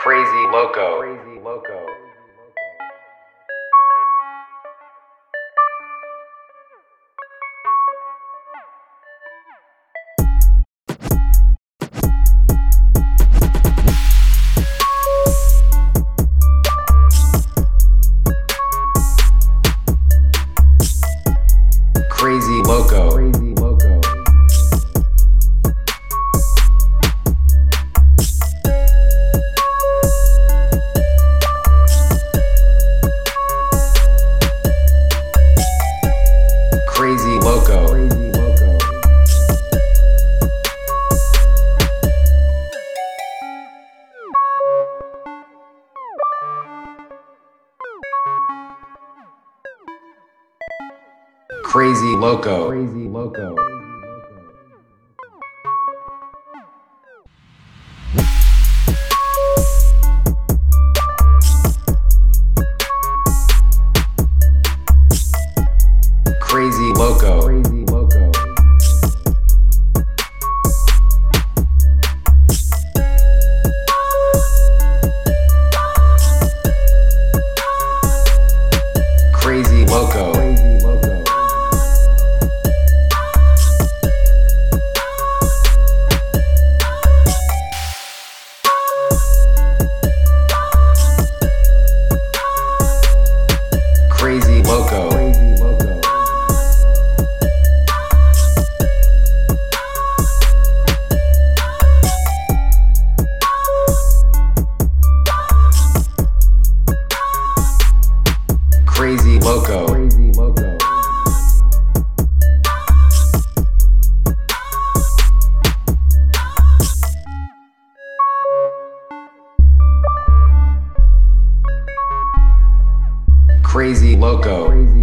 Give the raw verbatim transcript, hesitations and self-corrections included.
Crazy Loco. Crazy Loco. Crazy Loco. Crazy Loco. Crazy Loco. Crazy Loco. Crazy Loco. Crazy Loco. Crazy Loco. Crazy Loco. Crazy Loco. Crazy Loco. Crazy Loco. Crazy Loco. Crazy Loco. Crazy Loco. Crazy Loco. Crazy